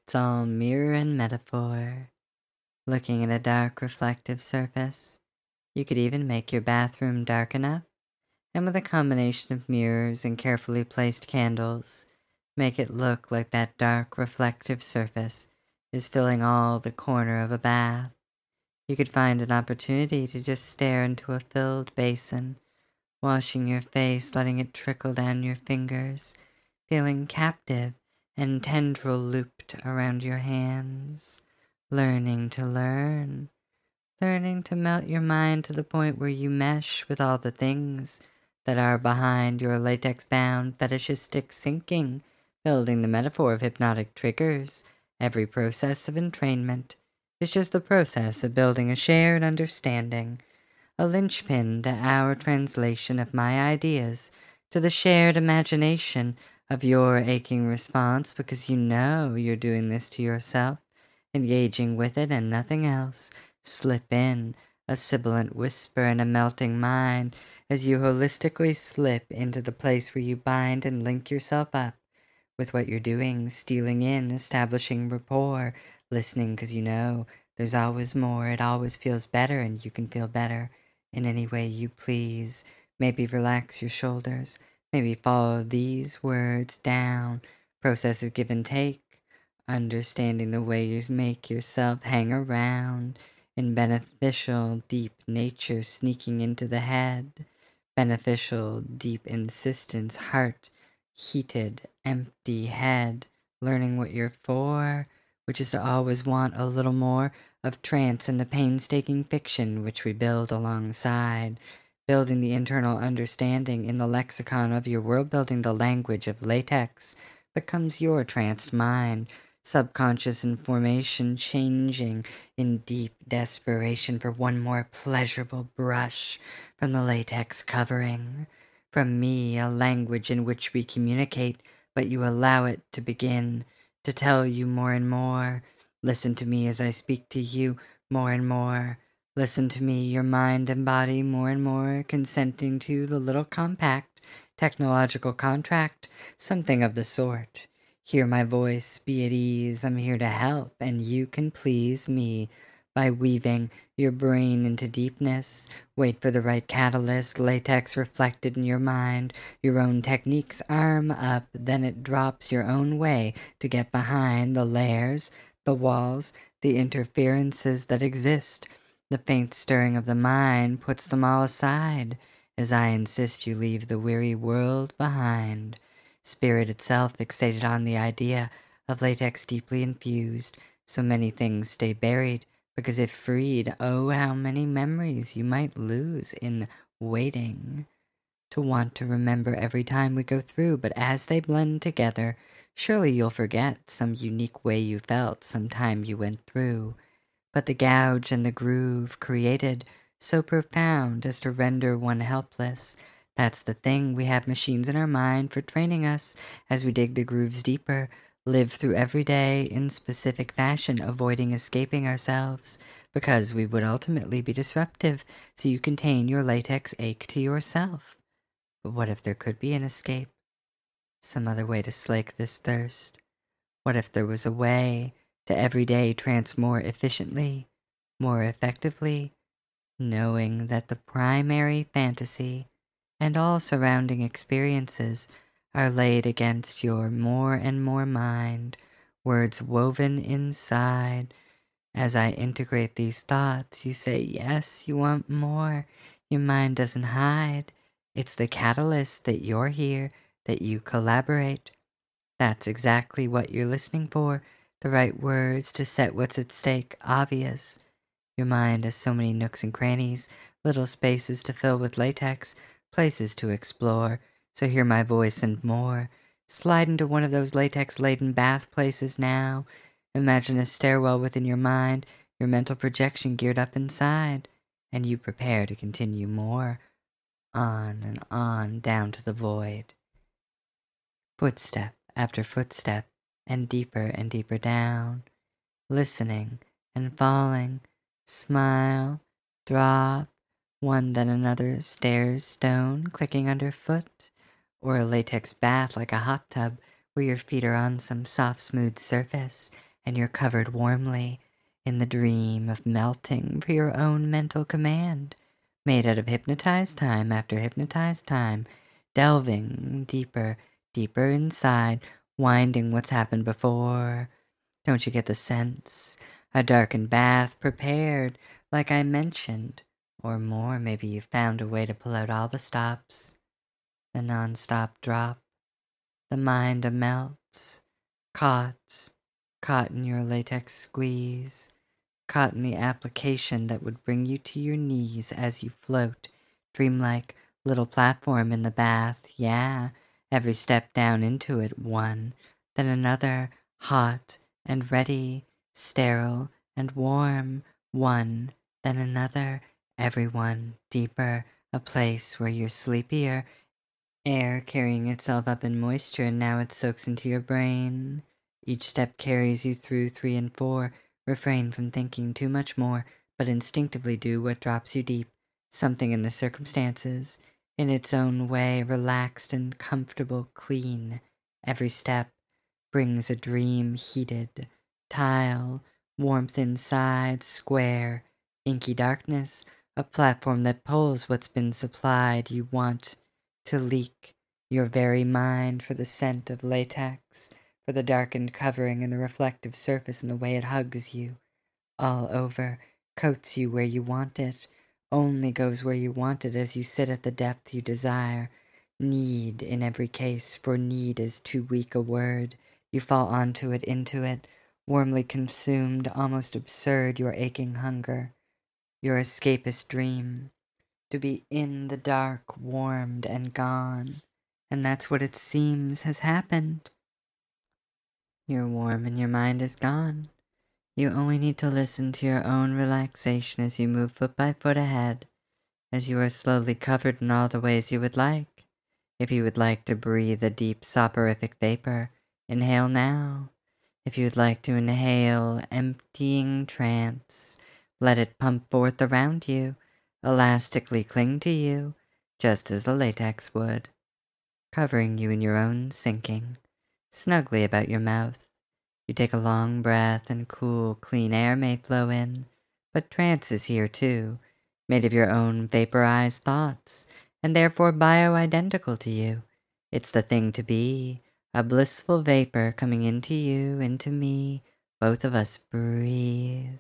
It's all mirror and metaphor. Looking at a dark reflective surface, you could even make your bathroom dark enough, and with a combination of mirrors and carefully placed candles, make it look like that dark reflective surface is filling all the corner of a bath. You could find an opportunity to just stare into a filled basin, washing your face, letting it trickle down your fingers, feeling captive and tendril looped around your hands, learning to learn, learning to melt your mind to the point where you mesh with all the things that are behind your latex bound fetishistic sinking, building the metaphor of hypnotic triggers. Every process of entrainment is just the process of building a shared understanding, a linchpin to our translation of my ideas to the shared imagination of your aching response, because you know you're doing this to yourself, engaging with it and nothing else. Slip in a sibilant whisper and a melting mind as you holistically slip into the place where you bind and link yourself up with what you're doing, stealing in, establishing rapport, listening because you know there's always more. It always feels better, and you can feel better in any way you please. Maybe relax your shoulders. Maybe follow these words down. Process of give and take. Understanding the way you make yourself hang around in beneficial, deep nature sneaking into the head. Beneficial, deep insistence, heart heated, empty head, learning what you're for, which is to always want a little more of trance and the painstaking fiction which we build alongside, building the internal understanding in the lexicon of your world, building the language of latex becomes your tranced mind, subconscious information changing in deep desperation for one more pleasurable brush from the latex covering. From me, a language in which we communicate, but you allow it to begin to tell you more and more. Listen to me as I speak to you more and more. Listen to me, your mind and body more and more, consenting to the little compact technological contract, something of the sort. Hear my voice, be at ease. I'm here to help, and you can please me by weaving your brain into deepness. Wait for the right catalyst, latex reflected in your mind, your own techniques arm up, then it drops your own way to get behind the layers, the walls, the interferences that exist. The faint stirring of the mind puts them all aside, as I insist you leave the weary world behind. Spirit itself fixated on the idea of latex deeply infused, so many things stay buried, because if freed, oh, how many memories you might lose in waiting to want to remember every time we go through. But as they blend together, surely you'll forget some unique way you felt some time you went through. But the gouge and the groove created so profound as to render one helpless. That's the thing, we have machines in our mind for training us as we dig the grooves deeper, live through every day in specific fashion, avoiding escaping ourselves, because we would ultimately be disruptive, so you contain your latex ache to yourself. But what if there could be an escape? Some other way to slake this thirst? What if there was a way to every day trance more efficiently, more effectively, knowing that the primary fantasy and all surrounding experiences are laid against your more and more mind, words woven inside. As I integrate these thoughts, you say, yes, you want more. Your mind doesn't hide. It's the catalyst that you're here, that you collaborate. That's exactly what you're listening for, the right words to set what's at stake obvious. Your mind has so many nooks and crannies, little spaces to fill with latex, places to explore, so hear my voice and more. Slide into one of those latex-laden bath places now. Imagine a stairwell within your mind, your mental projection geared up inside, and you prepare to continue more, on and on down to the void. Footstep after footstep, and deeper down, listening and falling, smile, drop, one then another stairs stone clicking underfoot, or a latex bath like a hot tub where your feet are on some soft smooth surface, and you're covered warmly in the dream of melting for your own mental command, made out of hypnotized time after hypnotized time, delving deeper, deeper inside, winding what's happened before. Don't you get the sense? A darkened bath prepared, like I mentioned, or more. Maybe you found a way to pull out all the stops, the non-stop drop, the mind a melt, caught in your latex squeeze, caught in the application that would bring you to your knees as you float, dreamlike little platform in the bath. Yeah, every step down into it, one, then another, hot and ready, sterile and warm, one, then another, everyone deeper, a place where you're sleepier, air carrying itself up in moisture, and now it soaks into your brain. Each step carries you through 3 and 4. Refrain from thinking too much more, but instinctively do what drops you deep. Something in the circumstances, in its own way, relaxed and comfortable, clean. Every step brings a dream heated. Tile, warmth inside, square, inky darkness, a platform that pulls what's been supplied. You want to leak your very mind for the scent of latex, for the darkened covering and the reflective surface and the way it hugs you all over, coats you where you want it, only goes where you want it as you sit at the depth you desire. Need in every case, for need is too weak a word. You fall onto it, into it, warmly consumed, almost absurd, your aching hunger, your escapist dream, to be in the dark, warmed and gone. And that's what it seems has happened. You're warm and your mind is gone. You only need to listen to your own relaxation as you move foot by foot ahead, as you are slowly covered in all the ways you would like. If you would like to breathe a deep soporific vapor, inhale now. If you would like to inhale emptying trance, let it pump forth around you, elastically cling to you, just as the latex would, covering you in your own sinking, snugly about your mouth. You take a long breath and cool, clean air may flow in, but trance is here too, made of your own vaporized thoughts, and therefore bioidentical to you. It's the thing to be, a blissful vapor coming into you, into me. Both of us breathe.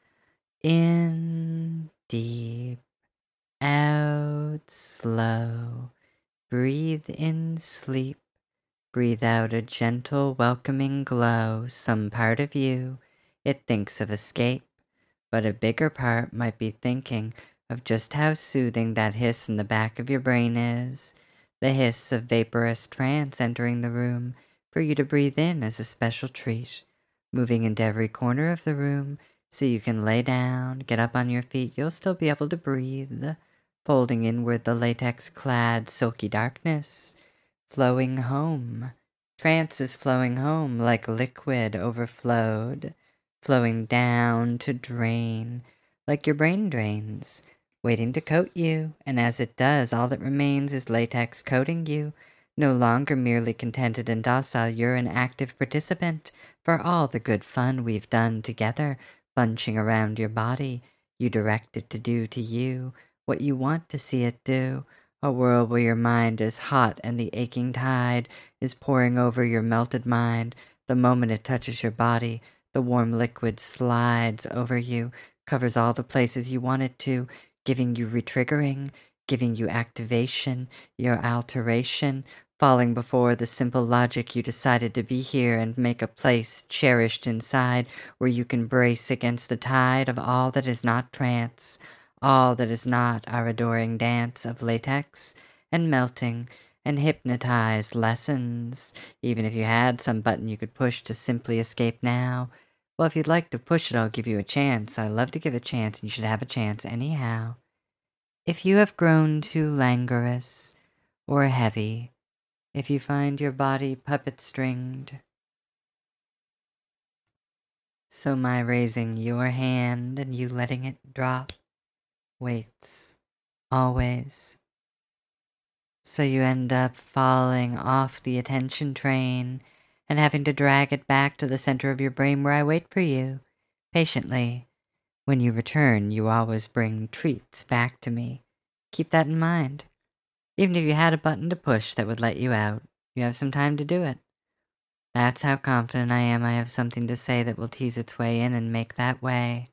In deep, out slow. Breathe in sleep. Breathe out a gentle, welcoming glow. Some part of you, it thinks of escape, but a bigger part might be thinking of just how soothing that hiss in the back of your brain is. The hiss of vaporous trance entering the room for you to breathe in as a special treat, moving into every corner of the room so you can lay down, get up on your feet. You'll still be able to breathe, folding inward the latex-clad silky darkness, flowing home. Trance is flowing home like liquid overflowed, flowing down to drain, like your brain drains, waiting to coat you, and as it does, all that remains is latex coating you. No longer merely contented and docile, you're an active participant for all the good fun we've done together, bunching around your body. You direct it to do to you what you want to see it do. A world where your mind is hot and the aching tide is pouring over your melted mind. The moment it touches your body, the warm liquid slides over you, covers all the places you want it to, giving you retriggering, giving you activation, your alteration, falling before the simple logic you decided to be here and make a place cherished inside where you can brace against the tide of all that is not trance, all that is not our adoring dance of latex and melting and hypnotized lessons. Even if you had some button you could push to simply escape now, well, if you'd like to push it, I'll give you a chance. I love to give a chance, and you should have a chance anyhow. If you have grown too languorous or heavy, if you find your body puppet-stringed, so my raising your hand and you letting it drop waits always. So you end up falling off the attention train and having to drag it back to the center of your brain where I wait for you, patiently. When you return, you always bring treats back to me. Keep that in mind. Even if you had a button to push that would let you out, you have some time to do it. That's how confident I am I have something to say that will tease its way in and make that way.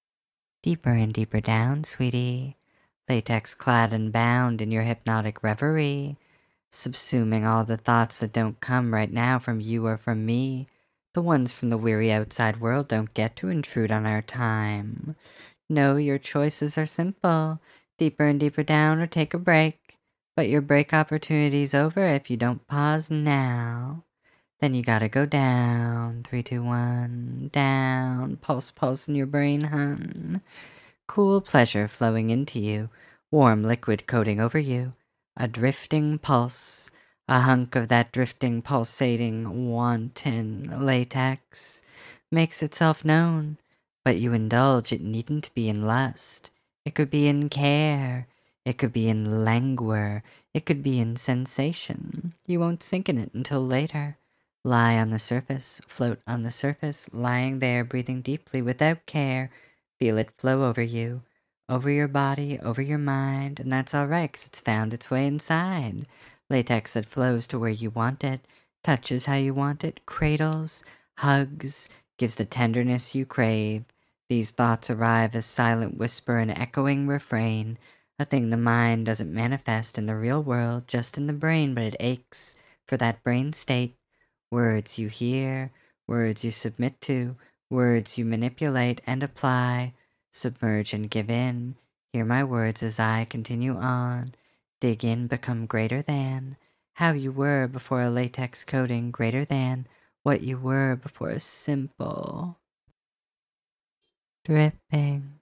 Deeper and deeper down, sweetie, latex clad and bound in your hypnotic reverie, subsuming all the thoughts that don't come right now from you or from me. The ones from the weary outside world don't get to intrude on our time. No, your choices are simple. Deeper and deeper down or take a break. But your break opportunity's over if you don't pause now. Then you gotta go down. 3, 2, 1. Down. Pulse, pulse in your brain, hun. Cool pleasure flowing into you. Warm liquid coating over you. A drifting pulse. A hunk of that drifting, pulsating, wanton latex makes itself known. But you indulge, it needn't be in lust. It could be in care. It could be in languor. It could be in sensation. You won't sink in it until later. Lie on the surface, float on the surface, lying there, breathing deeply without care. Feel it flow over you, over your body, over your mind, and that's all right, 'cause it's found its way inside. Latex that flows to where you want it, touches how you want it, cradles, hugs, gives the tenderness you crave. These thoughts arrive as silent whisper and echoing refrain, a thing the mind doesn't manifest in the real world, just in the brain, but it aches for that brain state. Words you hear, words you submit to, words you manipulate and apply, submerge and give in. Hear my words as I continue on. Dig in, become greater than how you were before a latex coating, greater than what you were before a simple dripping,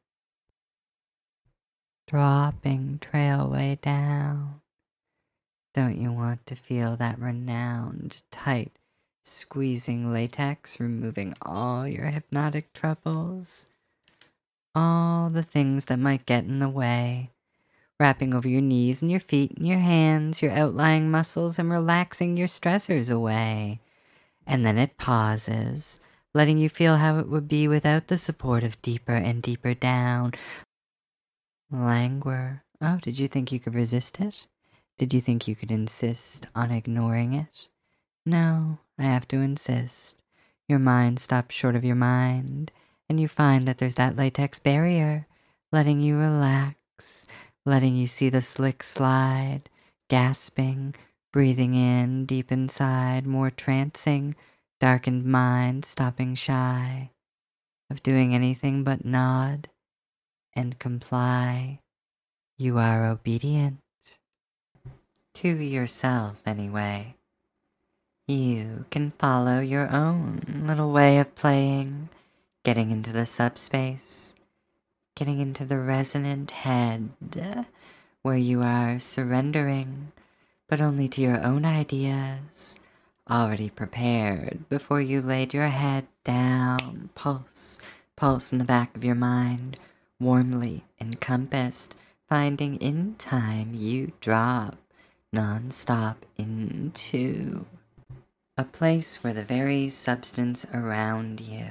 dropping trail way down. Don't you want to feel that renowned, tight, squeezing latex, removing all your hypnotic troubles? All the things that might get in the way, wrapping over your knees and your feet and your hands, your outlying muscles, and relaxing your stressors away. And then it pauses, letting you feel how it would be without the support of deeper and deeper down. Languor. Oh, did you think you could resist it? Did you think you could insist on ignoring it? No, I have to insist. Your mind stops short of your mind, and you find that there's that latex barrier, letting you relax, letting you see the slick slide, gasping, breathing in deep inside, more trancing, darkened mind stopping shy of doing anything but nod and comply. You are obedient. To yourself, anyway. You can follow your own little way of playing, getting into the subspace, getting into the resonant head, where you are surrendering, but only to your own ideas, already prepared before you laid your head down, pulse, pulse in the back of your mind, warmly encompassed, finding in time you drop non-stop into a place where the very substance around you,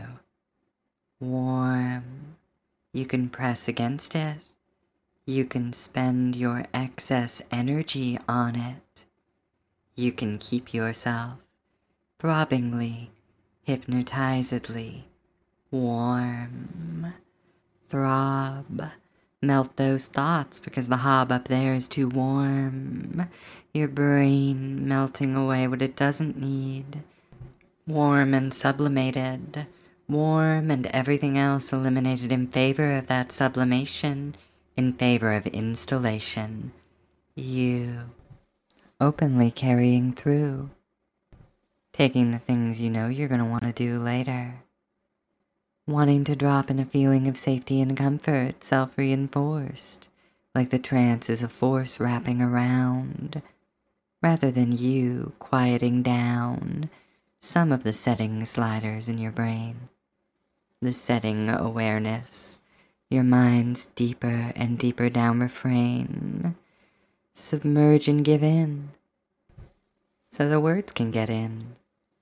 warm, you can press against it, you can spend your excess energy on it, you can keep yourself throbbingly, hypnotizedly warm. Throb. Melt those thoughts because the hob up there is too warm. Your brain melting away what it doesn't need. Warm and sublimated. Warm and everything else eliminated in favor of that sublimation, in favor of installation. You openly carrying through. Taking the things you know you're going to want to do later. Wanting to drop in a feeling of safety and comfort, self-reinforced, like the trance is a force wrapping around, rather than you quieting down some of the setting sliders in your brain. The setting awareness, your mind's deeper and deeper down refrain. Submerge and give in, so the words can get in.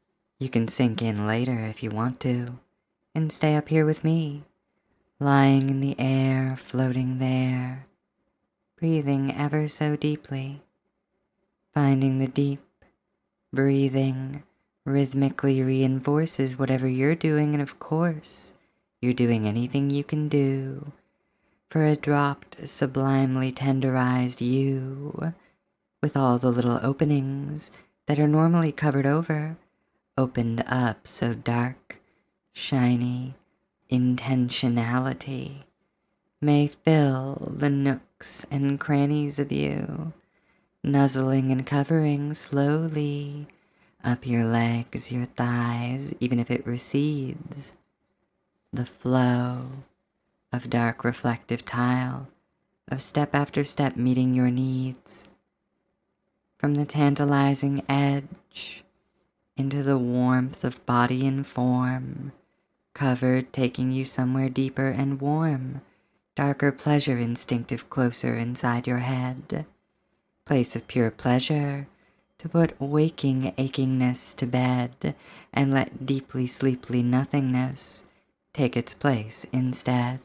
You can sink in later if you want to, and stay up here with me, lying in the air, floating there, breathing ever so deeply, finding the deep breathing rhythmically reinforces whatever you're doing, and of course, you're doing anything you can do for a dropped, sublimely tenderized you, with all the little openings that are normally covered over, opened up so dark, shiny intentionality may fill the nooks and crannies of you, nuzzling and covering slowly up your legs, your thighs, even if it recedes. The flow of dark reflective tile, of step after step meeting your needs. From the tantalizing edge into the warmth of body and form, covered, taking you somewhere deeper and warm, darker pleasure instinctive closer inside your head. Place of pure pleasure to put waking achingness to bed and let deeply sleeply nothingness take its place instead.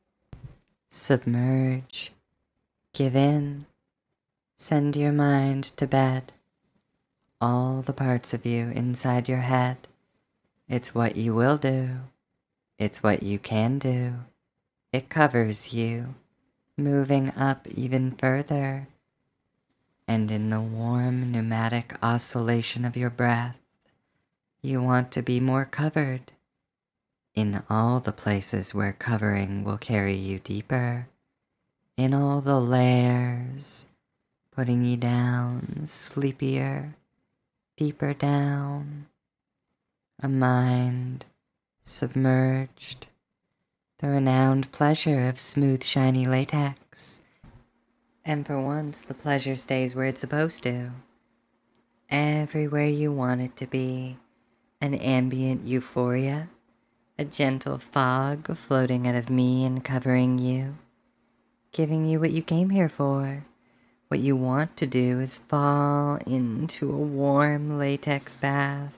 Submerge, give in, send your mind to bed. All the parts of you inside your head. It's what you will do. It's what you can do. It covers you, moving up even further. And in the warm pneumatic oscillation of your breath, you want to be more covered in all the places where covering will carry you deeper, in all the layers, putting you down sleepier, deeper down, a mind submerged, the renowned pleasure of smooth, shiny latex. And for once, the pleasure stays where it's supposed to. Everywhere you want it to be. An ambient euphoria, a gentle fog floating out of me and covering you, giving you what you came here for. What you want to do is fall into a warm latex bath,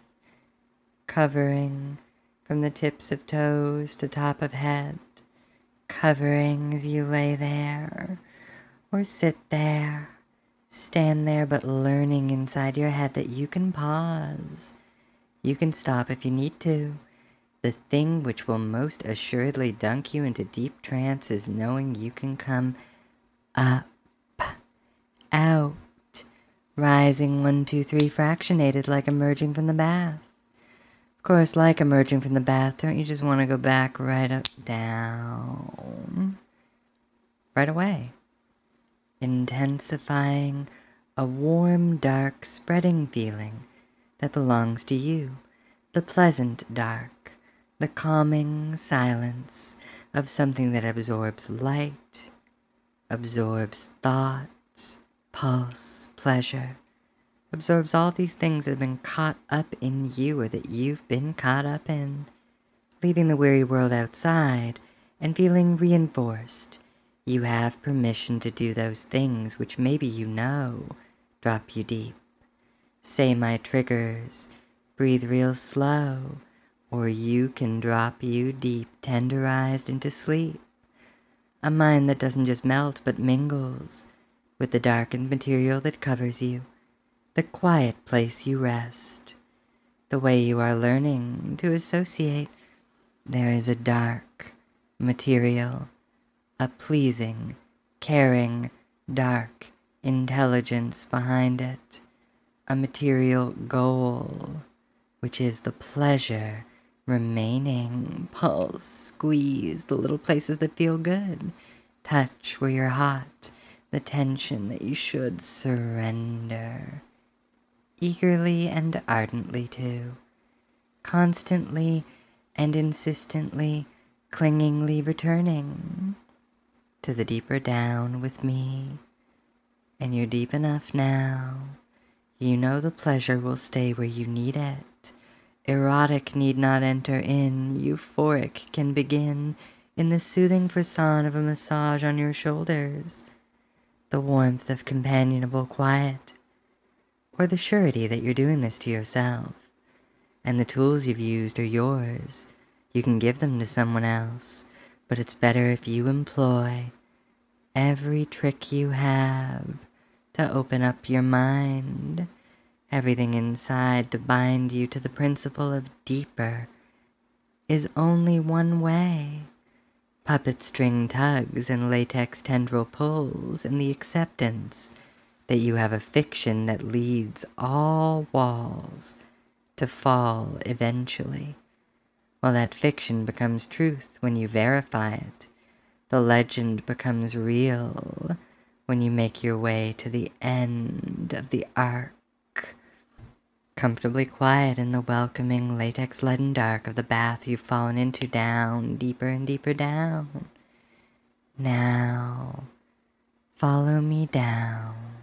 covering from the tips of toes to top of head, covering as you lay there or sit there, stand there, but learning inside your head that you can pause. You can stop if you need to. The thing which will most assuredly dunk you into deep trance is knowing you can come up, out, rising 1, 2, 3 fractionated like emerging from the bath. Of course, like emerging from the bath, don't you just want to go back right up, down, right away? Intensifying a warm, dark, spreading feeling that belongs to you, the pleasant dark, the calming silence of something that absorbs light, absorbs thoughts, pulse, pleasure, absorbs all these things that have been caught up in you or that you've been caught up in, leaving the weary world outside and feeling reinforced. You have permission to do those things which maybe you know drop you deep. Say my triggers, breathe real slow, or you can drop you deep, tenderized into sleep. A mind that doesn't just melt but mingles with the darkened material that covers you, the quiet place you rest, the way you are learning to associate. There is a dark material, a pleasing, caring, dark intelligence behind it, a material goal, which is the pleasure remaining. Pulse, squeeze the little places that feel good, touch where you're hot, the tension that you should surrender, eagerly and ardently too, constantly and insistently, clingingly returning to the deeper down with me. And you're deep enough now. You know the pleasure will stay where you need it. Erotic need not enter in. Euphoric can begin in the soothing frisson of a massage on your shoulders, the warmth of companionable quiet, or the surety that you're doing this to yourself. and the tools you've used are yours. You can give them to someone else, but it's better if you employ every trick you have to open up your mind, everything inside to bind you to the principle of deeper is only one way. Puppet string tugs and latex tendril pulls, and the acceptance that you have a fiction that leads all walls to fall eventually. Well, that fiction becomes truth when you verify it. The legend becomes real when you make your way to the end of the arc. Comfortably quiet in the welcoming latex leaden dark of the bath you've fallen into, down, deeper and deeper down. Now, follow me down.